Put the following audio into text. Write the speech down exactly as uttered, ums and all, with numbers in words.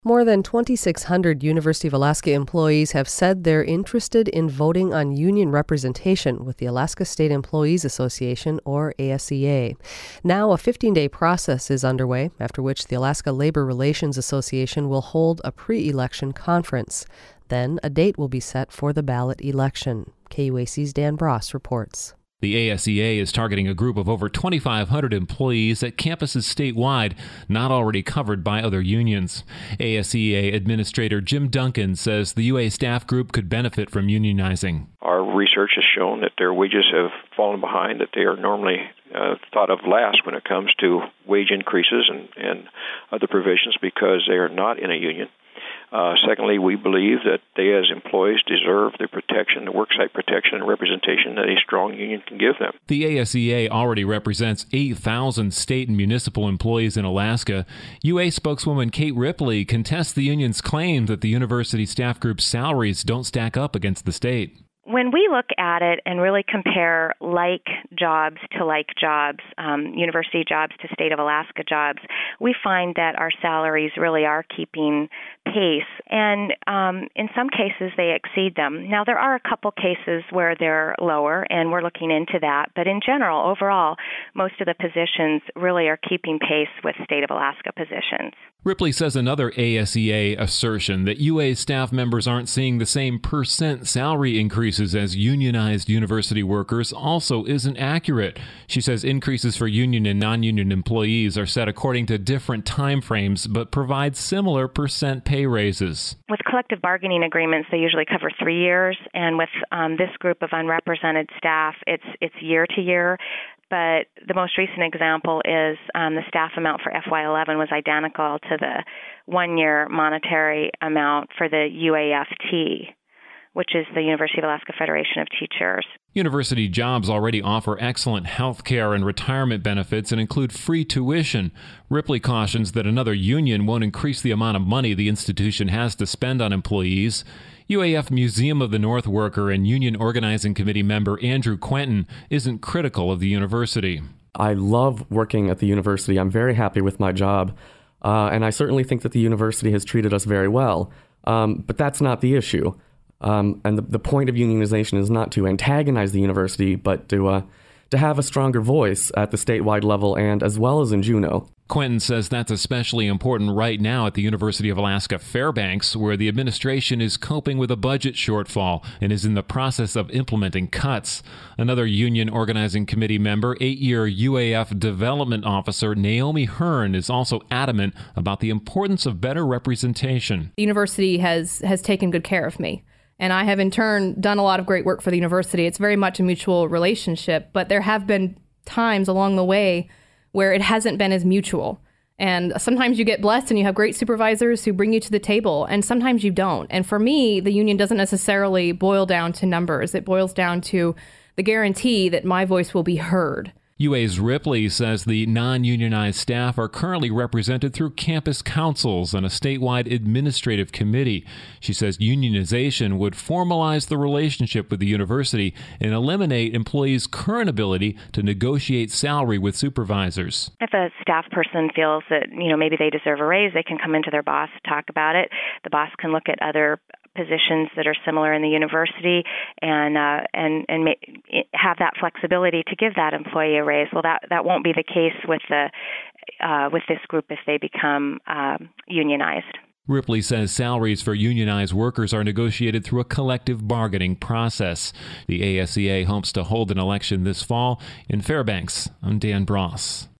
More than twenty-six hundred University of Alaska employees have said they're interested in voting on union representation with the Alaska State Employees Association, or A S E A. Now a fifteen-day process is underway, after which the Alaska Labor Relations Association will hold a pre-election conference. Then a date will be set for the ballot election. K U A C's Dan Bross reports. The A S E A is targeting a group of over twenty-five hundred employees at campuses statewide, not already covered by other unions. A S E A Administrator Jim Duncan says the U A staff group could benefit from unionizing. Our research has shown that their wages have fallen behind, that they are normally uh, thought of last when it comes to wage increases and, and other provisions because they are not in a union. Uh, secondly, we believe that they as employees deserve the protection, the worksite protection and representation that a strong union can give them. The A S E A already represents eight thousand state and municipal employees in Alaska. U A spokeswoman Kate Ripley contests the union's claim that the university staff group's salaries don't stack up against the state. When we look at it and really compare like jobs to like jobs, um, university jobs to state of Alaska jobs, we find that our salaries really are keeping pace, and um, in some cases they exceed them. Now, there are a couple cases where they're lower, and we're looking into that, but in general, overall, most of the positions really are keeping pace with state of Alaska positions. Ripley says another A S E A assertion that U A staff members aren't seeing the same percent salary increases as unionized university workers also isn't accurate. She says increases for union and non-union employees are set according to different time frames, but provide similar percent pay raises. With collective bargaining agreements, they usually cover three years, and with um, this group of unrepresented staff, it's it's year to year. But the most recent example is um, the staff amount for F Y eleven was identical to the one-year monetary amount for the U A F T, which is the University of Alaska Federation of Teachers. University jobs already offer excellent health care and retirement benefits and include free tuition. Ripley cautions that another union won't increase the amount of money the institution has to spend on employees. U A F Museum of the North worker and Union Organizing Committee member Andrew Quentin isn't critical of the university. I love working at the university. I'm very happy with my job, uh, and I certainly think that the university has treated us very well. Um, but that's not the issue. Um, and the, the point of unionization is not to antagonize the university, but to uh, to have a stronger voice at the statewide level and as well as in Juneau. Quentin says that's especially important right now at the University of Alaska Fairbanks, where the administration is coping with a budget shortfall and is in the process of implementing cuts. Another Union Organizing Committee member, eight-year U A F Development Officer Naomi Hearn, is also adamant about the importance of better representation. The university has, has taken good care of me. And I have, in turn, done a lot of great work for the university. It's very much a mutual relationship, but there have been times along the way where it hasn't been as mutual. And sometimes you get blessed and you have great supervisors who bring you to the table, and sometimes you don't. And for me, the union doesn't necessarily boil down to numbers. It boils down to the guarantee that my voice will be heard. U A's Ripley says the non-unionized staff are currently represented through campus councils and a statewide administrative committee. She says unionization would formalize the relationship with the university and eliminate employees' current ability to negotiate salary with supervisors. If a staff person feels that, you know, maybe they deserve a raise, they can come into their boss, talk about it. The boss can look at other positions that are similar in the university and uh, and and ma- have that flexibility to give that employee a raise. Well, that, that won't be the case with the uh, with this group if they become um, unionized. Ripley says salaries for unionized workers are negotiated through a collective bargaining process. The A S E A hopes to hold an election this fall in Fairbanks. I'm Dan Bross.